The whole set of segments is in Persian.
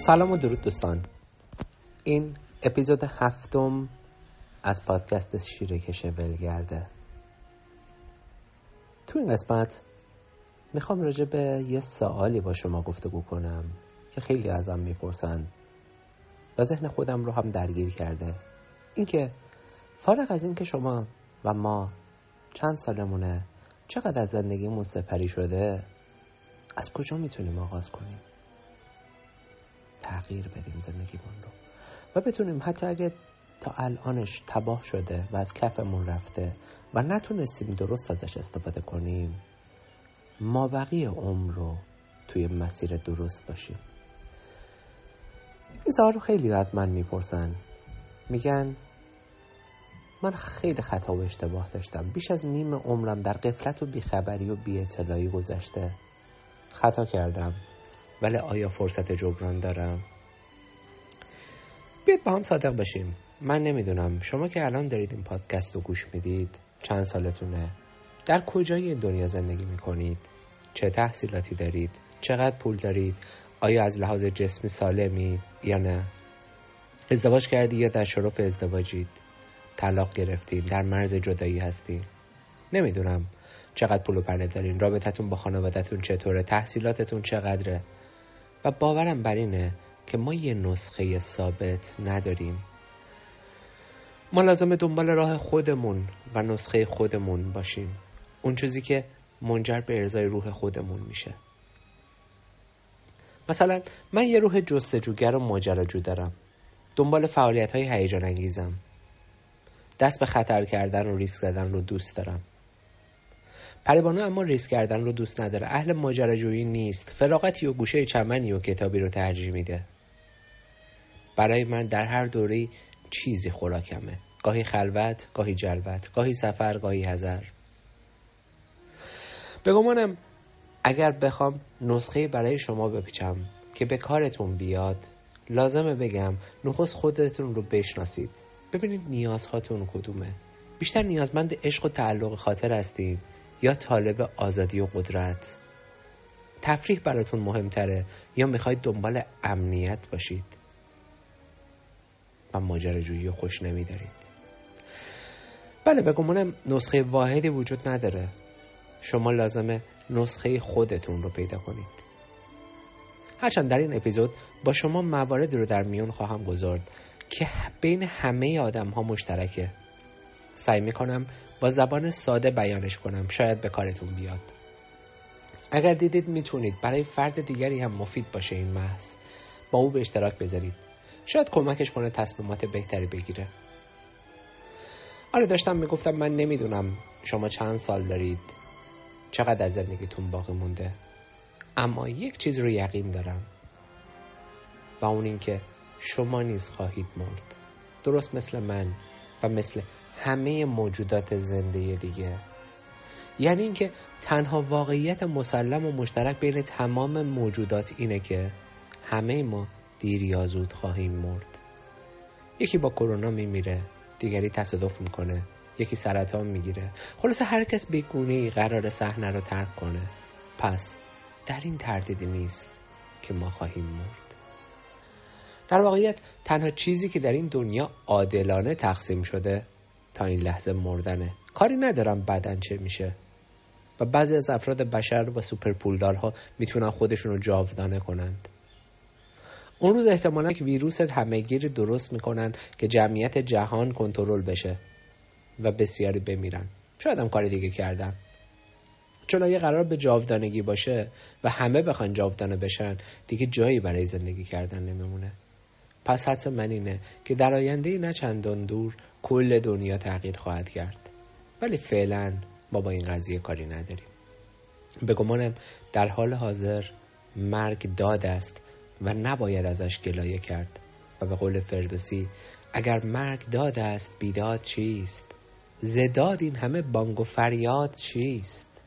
سلام و درود دوستان. این اپیزود 7 از پادکست شیرکش ولگرده. تو این قسمت میخوام راجع به یه سوالی با شما گفتگو کنم که خیلی ازم میپرسن و ذهن خودم رو هم درگیر کرده. اینکه فارغ از این که شما و ما چند سالمونه، چقدر از زندگیمون سپری شده، از کجا میتونیم آغاز کنیم تغییر بدیم زندگیمون رو و بتونیم حتی اگه تا الانش تباه شده و از کفمون رفته و نتونستیم درست ازش استفاده کنیم، مابقی عمر رو توی مسیر درست باشیم. این سوال رو خیلی از من میپرسن، میگن من خیلی خطا و اشتباه داشتم، بیش از نیم عمرم در غفلت و بیخبری و بی‌اطلاعی گذشته، خطا کردم ولی آیا فرصت جبران دارم؟ بیاید با هم صادق باشیم. من نمیدونم شما که الان دارید این پادکست رو گوش میدید چند سالتونه، در کجای دنیا زندگی میکنید، چه تحصیلاتی دارید، چقدر پول دارید، آیا از لحاظ جسمی سالمید یا نه، ازدواج کردید یا در شرف ازدواجید، طلاق گرفتید، در مرز جدایی هستید. نمیدونم چقدر پول و پله دارین، رابطتون با خانوادتون چطوره، تحصیلاتتون چقدره. و باورم بر اینه که ما یه نسخه ثابت نداریم. ما لازمه دنبال راه خودمون و نسخه خودمون باشیم، اون چیزی که منجر به ارضای روح خودمون میشه. مثلا من یه روح جستجوگر و ماجراجو دارم، دنبال فعالیت‌های هیجان انگیزم، دست به خطر کردن و ریسک زدن رو دوست دارم. پریبانو اما ریسک کردن رو دوست نداره، اهل ماجراجویی نیست، فراغتی و گوشه چمنی و کتابی رو ترجیح میده. برای من در هر دوره‌ای چیزی خوراکمه، گاهی خلوت، گاهی جلوت، گاهی سفر، گاهی حضر. به گمانم اگر بخوام نسخه برای شما بپیچم که به کارتون بیاد، لازمه بگم نخست خودتون رو بشناسید، ببینید نیازهاتون کدومه. بیشتر نیازمند عشق و تعلق خاطر هستید یا طالب آزادی و قدرت؟ تفریح براتون مهمتره یا میخواید دنبال امنیت باشید و ماجراجویی خوش نمیدارید؟ بله، به گمانم نسخه واحدی وجود نداره. شما لازمه نسخه خودتون رو پیدا کنید. هرچند در این اپیزود با شما مواردی رو در میون خواهم گذارد که بین همه آدم ها مشترکه. سعی میکنم با زبان ساده بیانش کنم، شاید به کارتون بیاد. اگر دیدید میتونید برای فرد دیگری هم مفید باشه این بحث، با او به اشتراک بذارید، شاید کمکش کنه تصمیمات بهتری بگیره. آره، داشتم میگفتم من نمیدونم شما چند سال دارید، چقدر از زندگیتون باقی مونده، اما یک چیز رو یقین دارم و اون این که شما نیز خواهید مرد، درست مثل من و مثل همه موجودات زنده دیگه. یعنی اینکه تنها واقعیت مسلم و مشترک بین تمام موجودات اینه که همه ما دیر یا زود خواهیم مرد. یکی با کرونا میمیره، دیگری تصادف میکنه، یکی سرطان میگیره. خلاصه هر کس به گونه‌ای قرار صحنه رو ترک کنه. پس در این تردیدی نیست که ما خواهیم مرد. در واقعیت تنها چیزی که در این دنیا عادلانه تقسیم شده تا این لحظه مردنه. کاری ندارم بعدن چه میشه و بعضی از افراد بشر و سوپر پولدارها میتونن خودشون رو جاودانه کنند. اون روز احتمالاً که ویروس همه‌گیر درست میکنن که جمعیت جهان کنترل بشه و بسیاری بمیرن. شاید هم کار دیگه کردن، چون اگه قرار به جاودانگی باشه و همه بخوان جاودانه بشن، دیگه جایی برای زندگی کردن نمیمونه. پس حدس من اینه که در آینده نه چندان دور کل دنیا تغییر خواهد کرد، ولی فعلا ما با این قضیه کاری نداریم. به گمانم در حال حاضر مرگ داد است و نباید ازش گلایه کرد و به قول فردوسی اگر مرگ داد است بیداد چیست؟ زداد این همه بانگ و فریاد چیست؟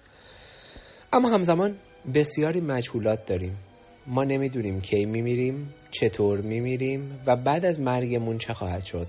اما همزمان بسیاری مجهولات داریم. ما نمیدونیم کی میمیریم، چطور میمیریم و بعد از مرگمون چه خواهد شد.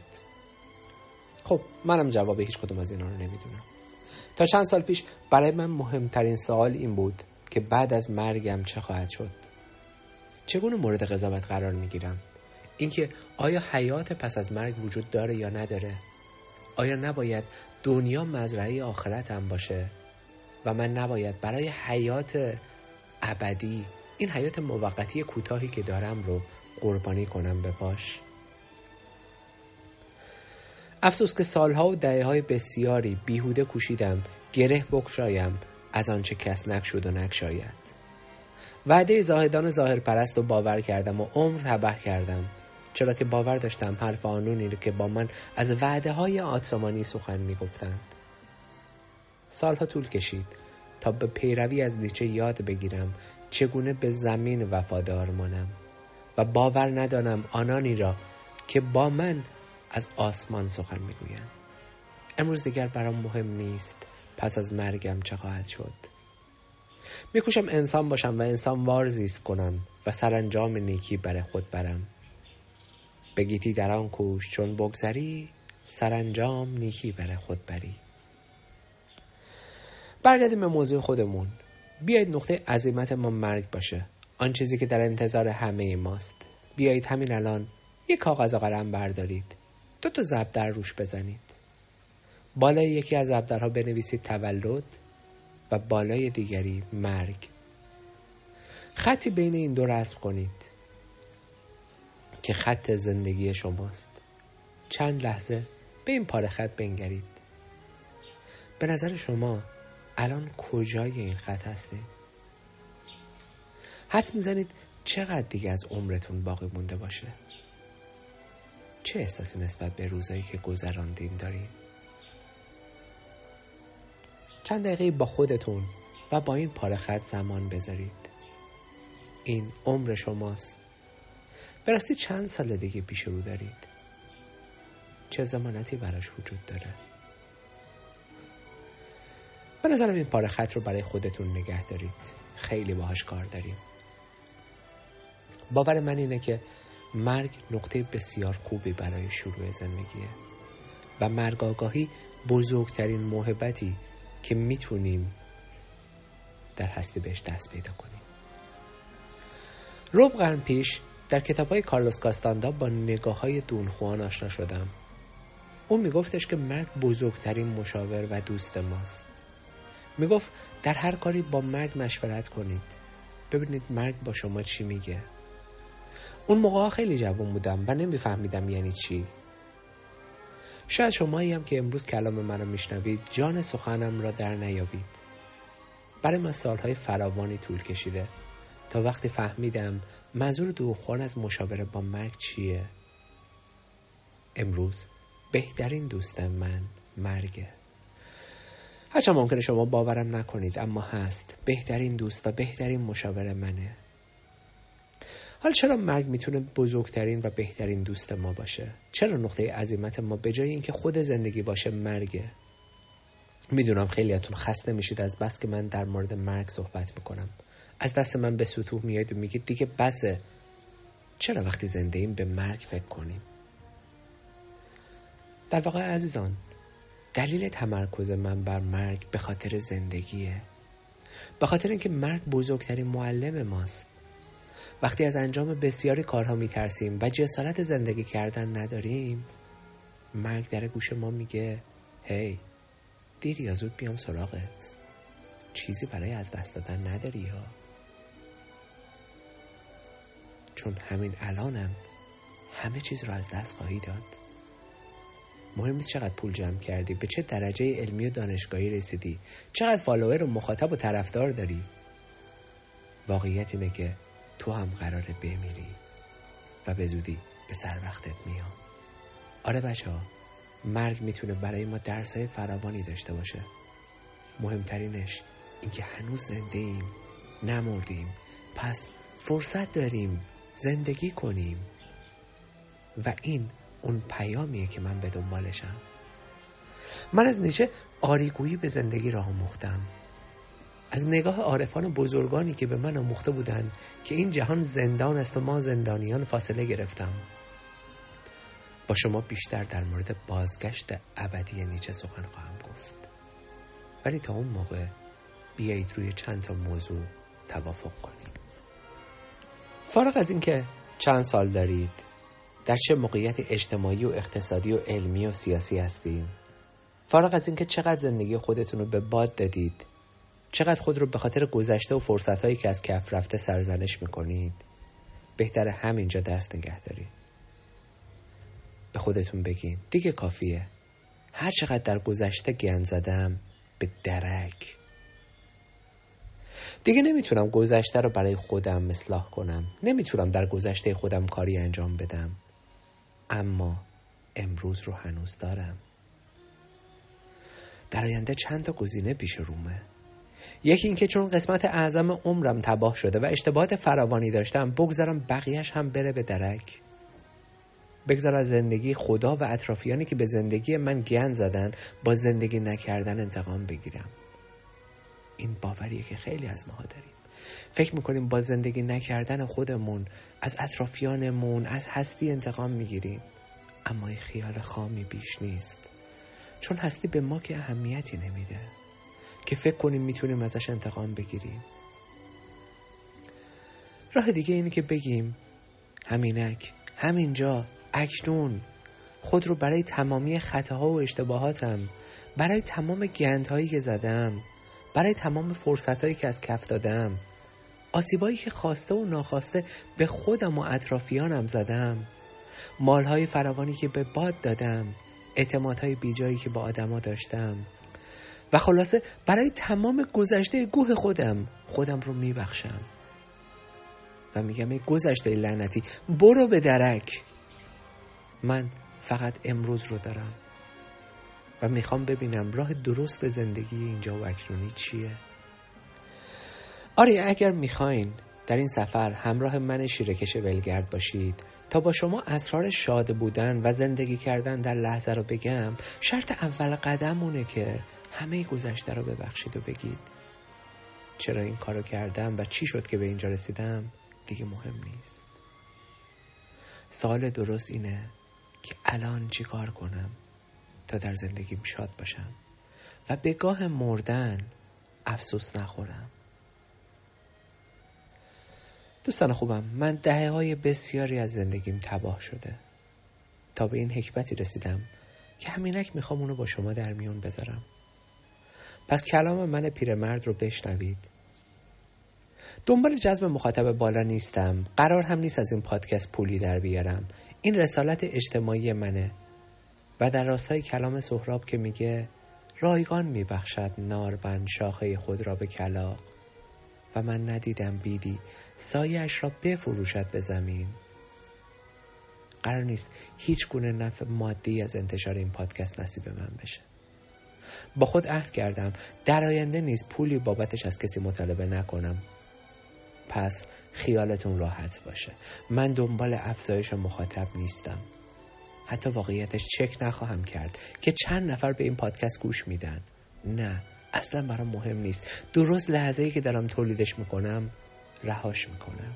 خب منم جواب هیچ کدوم از اینا رو نمیدونم. تا چند سال پیش برای من مهمترین سوال این بود که بعد از مرگم چه خواهد شد. چگونه مورد قضاوت قرار میگیرم؟ اینکه آیا حیات پس از مرگ وجود داره یا نداره؟ آیا نباید دنیا مزرعه آخرتم باشه و من نباید برای حیات ابدی این حیات موقتی کوتاهی که دارم رو قربانی کنم به پاش؟ افسوس که سالها و دهه‌های بسیاری بیهوده کوشیدم گره بگشایم از آنچه کس نگشود و نگشاید. وعده زاهدان ظاهر پرست رو باور کردم و عمر تباه کردم، چرا که باور داشتم حرف آنونی رو که با من از وعده های آسمانی سخن می گفتند. سالها طول کشید تا به پیروی از نیچه یاد بگیرم چگونه به زمین وفادار مانم و باور ندانم آنانی را که با من از آسمان سخن می گویند. امروز دیگر برام مهم نیست پس از مرگم چه خواهد شد. میکوشم انسان باشم و انسان وار زیست کنم و سرانجام نیکی بر خود برم. بگیتی در آن کوش چون بگذری، سرانجام نیکی بر خود بری. برگردیم به موضوع خودمون. بیایید نقطه عزیمت ما مرگ باشه، آن چیزی که در انتظار همه ماست. بیایید همین الان یک کاغذ و قلم بردارید، 2 ضربدر روش بزنید. بالای یکی از ضربدرها بنویسید تولد و بالای دیگری مرگ. خطی بین این دو رسم کنید که خط زندگی شماست. چند لحظه به این پاره خط بنگرید. به نظر شما الان کجای این خط هستید؟ حدس میزنید چقدر دیگه از عمرتون باقی مونده باشه؟ چه احساسی نسبت به روزایی که گذراندین دارین؟ چند دقیقه با خودتون و با این پاره خط زمان بذارید. این عمر شماست. به راستی چند سال دیگه پیش رو دارید؟ چه ضمانتی براش وجود داره؟ به نظرم این پاره خط رو برای خودتون نگه دارید. خیلی باهاش کار داریم. باور من اینه که مرگ نقطه بسیار خوبی برای شروع زندگیه و مرگ آگاهی بزرگترین موهبتی که میتونیم در هستی بهش دست پیدا کنیم. ربع قرن پیش در کتاب‌های کارلوس کاستاندا با نگاه‌های دون خوان آشنا شدم. اون میگفتش که مرگ بزرگترین مشاور و دوست ماست. میگفت در هر کاری با مرگ مشورت کنید. ببینید مرگ با شما چی میگه. اون موقع خیلی جوان بودم و نمیفهمیدم یعنی چی. شاید شمایی هم که امروز کلام منو میشنوید جان سخنم را در نیابید. برای من سالهای فراوانی طول کشیده تا وقتی فهمیدم منظور دونخوان از مشاوره با مرگ چیه. امروز بهترین دوست من مرگه. هرچند ممکنه شما باورم نکنید اما هست. بهترین دوست و بهترین مشاور منه. حالا چرا مرگ میتونه بزرگترین و بهترین دوست ما باشه؟ چرا نقطه عزیمت ما به جای اینکه خود زندگی باشه مرگه؟ میدونم خیلیاتون خسته میشید از بس که من در مورد مرگ صحبت میکنم. از دست من به سطوح میاد و میگید دیگه بسه. چرا وقتی زنده ایم به مرگ فکر کنیم؟ در واقع عزیزان، دلیل تمرکز من بر مرگ به خاطر زندگیه. به خاطر اینکه مرگ بزرگترین معلم ماست. وقتی از انجام بسیاری کارها میترسیم و جسارت زندگی کردن نداریم، مرگ در گوش ما میگه هی، دیر یا زود بیام سراغت. چیزی برای از دست دادن نداری ها. چون همین الانم همه چیز رو از دست خواهی داد. مهم نیست چقدر پول جمع کردی، به چه درجه علمی و دانشگاهی رسیدی، چقدر فالوور و مخاطب و طرفدار داری. واقعیت اینه که تو هم قراره بمیری و به زودی به سر وقتت میام. آره بچه‌ها، مرگ میتونه برای ما درسای فراوانی داشته باشه. مهمترینش این که هنوز زنده ایم، نمردیم، پس فرصت داریم زندگی کنیم. و این اون پیامیه که من به دنبالشم. من از نیچه آریگویی به زندگی را آموختم. از نگاه عارفان و بزرگانی که به من آموخته بودند که این جهان زندان است و ما زندانیان فاصله گرفتم. با شما بیشتر در مورد بازگشت ابدی نیچه سخن خواهم گفت. ولی تا اون موقع بیایید روی چند تا موضوع توافق کنیم. فارغ از این که چند سال دارید، در چه موقعیت اجتماعی و اقتصادی و علمی و سیاسی هستید، فارغ از این که چقدر زندگی خودتون رو به باد دادید، چقدر خود رو به خاطر گذشته و فرصت‌هایی که از کف رفته سرزنش میکنید، بهتره همینجا دست نگه دارید. به خودتون بگین دیگه کافیه. هر چقدر در گذشته گند زدم به درک. دیگه نمیتونم گذشته رو برای خودم اصلاح کنم. نمیتونم در گذشته خودم کاری انجام بدم. اما امروز رو هنوز دارم. در آینده چند تا گزینه پیش رومه. یکی این که چون قسمت اعظم عمرم تباه شده و اشتباهات فراوانی داشتم، بگذارم بقیهش هم بره به درک. بگذار از زندگی خدا و اطرافیانی که به زندگی من گند زدن با زندگی نکردن انتقام بگیرم. این باوریه که خیلی از ماها داریم. فکر میکنیم با زندگی نکردن خودمون از اطرافیانمون، از هستی انتقام میگیریم. اما این خیال خامی بیش نیست. چون هستی به ما که اهمیتی نمیده که فکر کنیم میتونیم ازش انتقام بگیریم. راه دیگه اینه که بگیم همینک، همینجا، اکنون خود رو برای تمامی خطاها و اشتباهاتم، برای تمام گندهایی که زدم، برای تمام فرصتهایی که از کف دادم، آسیبایی که خواسته و ناخواسته به خودم و اطرافیانم زدم، مالهای فراوانی که به باد دادم، اعتمادهای بیجایی که با آدما داشتم و خلاصه برای تمام گذشته گوه خودم رو میبخشم و میگم ای گذشته لعنتی برو به درک. من فقط امروز رو دارم و میخوام ببینم راه درست زندگی اینجا و اکنونی چیه. آره، اگر میخواین در این سفر همراه من شیره‌کش ولگرد باشید تا با شما اسرار شاد بودن و زندگی کردن در لحظه رو بگم، شرط اول قدمونه که همه گذشته رو ببخشید و بگید چرا این کارو کردم و چی شد که به اینجا رسیدم دیگه مهم نیست. سوال درست اینه که الان چی کار کنم تا در زندگیم شاد باشم و به گاه مردن افسوس نخورم. دوستان خوبم، من دهه‌های بسیاری از زندگیم تباه شده تا به این حکمتی رسیدم که همینک میخوام اونو با شما در میون بذارم. پس کلام من پیرمرد رو بشنوید. دنبال جذب مخاطب بالا نیستم. قرار هم نیست از این پادکست پولی در بیارم. این رسالت اجتماعی منه و در راستای کلام سهراب که میگه رایگان میبخشد نارون شاخه خود را به کلاغ و من ندیدم بیدی سایه‌اش را بفروشد به زمین. قرار نیست هیچ گونه نفع مادی از انتشار این پادکست نصیب من بشه. با خود عهد کردم در آینده نیز پولی بابتش از کسی مطالبه نکنم. پس خیالتون راحت باشه. من دنبال افزایش مخاطب نیستم. حتی واقعیتش چک نخواهم کرد که چند نفر به این پادکست گوش میدن. نه، اصلا برام مهم نیست. درست لحظه‌ای که دارم تولیدش میکنم رهاش میکنم.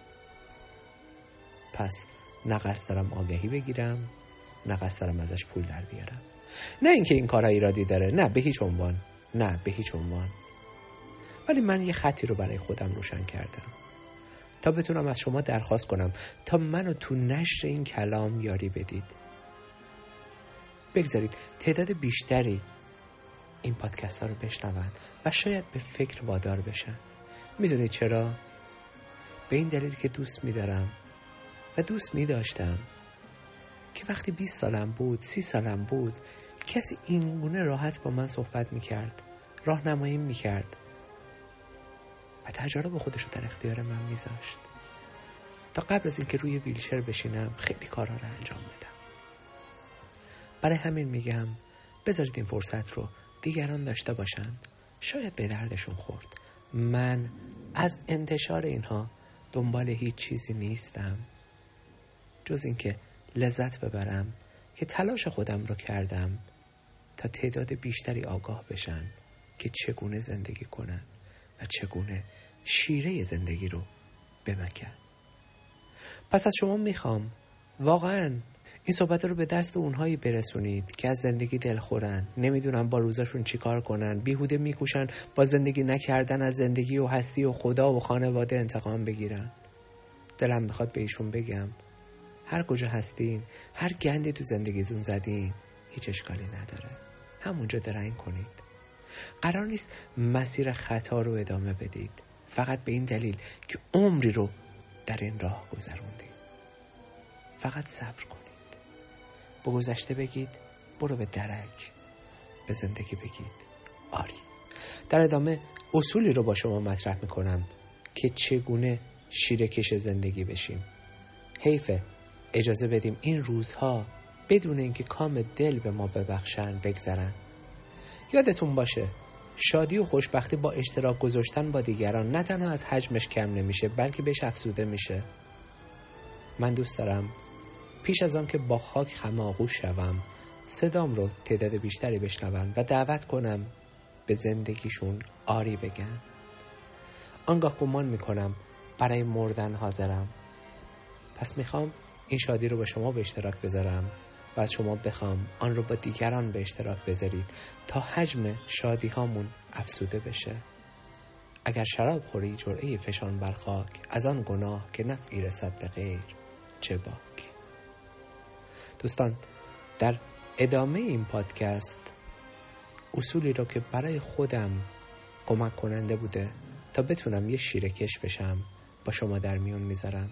پس نه قصد دارم آگهی بگیرم، نه قصد دارم ازش پول در بیارم. نه اینکه این کارها ایرادی داره، نه به هیچ عنوان، نه به هیچ عنوان. ولی من یه خطی رو برای خودم روشن کردم تا بتونم از شما درخواست کنم تا منو تو نشر این کلام یاری بدید. بگذارید تعداد بیشتری این پادکست ها رو بشنون و شاید به فکر وادار بشن. میدونید چرا؟ به این دلیل که دوست میدارم و دوست میداشتم که وقتی 20 سالم بود، 30 سالم بود، کسی این گونه راحت با من صحبت میکرد، راهنمایی میکرد و تجارب خودش رو در اختیار من میذاشت تا قبل از اینکه روی ویلچر بشینم خیلی کارها رو انجام بدم. برای همین میگم بذارید این فرصت رو دیگران داشته باشن، شاید به دردشون خورد. من از انتشار اینها دنبال هیچ چیزی نیستم جز اینکه لذت ببرم که تلاش خودم رو کردم تا تعداد بیشتری آگاه بشن که چگونه زندگی کنن و چگونه شیره زندگی رو بمکن. پس از شما میخوام واقعاً این صحبت رو به دست اونهایی برسونید که از زندگی دلخورن، نمیدونن با روزاشون چی کار کنن، بیهوده میکوشن با زندگی نکردن از زندگی و هستی و خدا و خانواده انتقام بگیرن. دلم میخواد به ایشون بگم هر کجا هستین، هر گندی تو زندگیتون زدین، هیچ اشکالی نداره، همونجا درنگ کنید. قرار نیست مسیر خطا رو ادامه بدید فقط به این دلیل که عمری رو در این راه گذروندید. فقط صبر کنید. به گذشته بگید برو به درک، به زندگی بگید آری. در ادامه اصولی رو با شما مطرح میکنم که چگونه شیره‌کش زندگی بشیم. حیفه اجازه بدیم این روزها بدون اینکه کام دل به ما ببخشن بگذرن. یادتون باشه شادی و خوشبختی با اشتراک گذاشتن با دیگران نه تنها از حجمش کم نمیشه بلکه بهش افزوده میشه. من دوست دارم پیش از آن که با خاک هماغوش شوم صدام رو تعداد بیشتری بشنون و دعوت کنم به زندگیشون آری بگن. آنگاه گمان میکنم برای مردن حاضرم. پس میخوام این شادی رو با شما به اشتراک بذارم و از شما بخوام آن رو با دیگران به اشتراک بذارید تا حجم شادی هامون افزوده بشه. اگر شراب خوری جرعه فشان بر خاک، از آن گناه که نفعی رسد به غیر چه باک. دوستان در ادامه این پادکست اصولی رو که برای خودم کمک کننده بوده تا بتونم یه شیره‌کش بشم با شما در میون میذارم.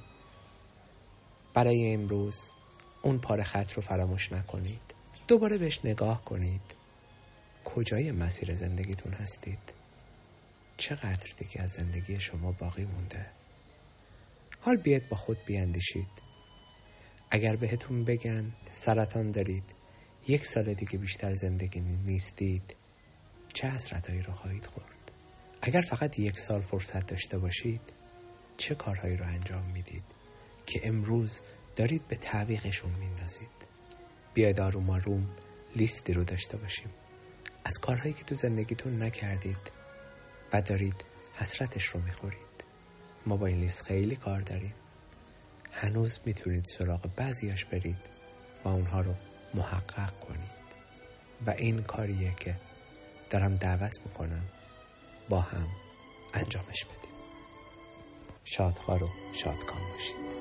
برای امروز اون پاره خط رو فراموش نکنید. دوباره بهش نگاه کنید. کجای مسیر زندگیتون هستید؟ چقدر دیگه از زندگی شما باقی مونده؟ حال بیاید با خود بیاندیشید. اگر بهتون بگن سرطان دارید، 1 سال دیگه بیشتر زندگی نیستید، چه حسرتایی رو خواهید خورد؟ اگر فقط 1 سال فرصت داشته باشید، چه کارهایی رو انجام میدید که امروز دارید به تعویقشون میندازید؟ بیاید آروم آروم لیستی رو داشته باشیم از کارهایی که تو زندگیتون نکردید و دارید حسرتش رو میخورید. ما با این لیست خیلی کار داریم. هنوز میتونید سراغ بعضیاش برید و اونها رو محقق کنید و این کاریه که دارم دعوت میکنم با هم انجامش بدیم. شادخوار و شادکام باشید.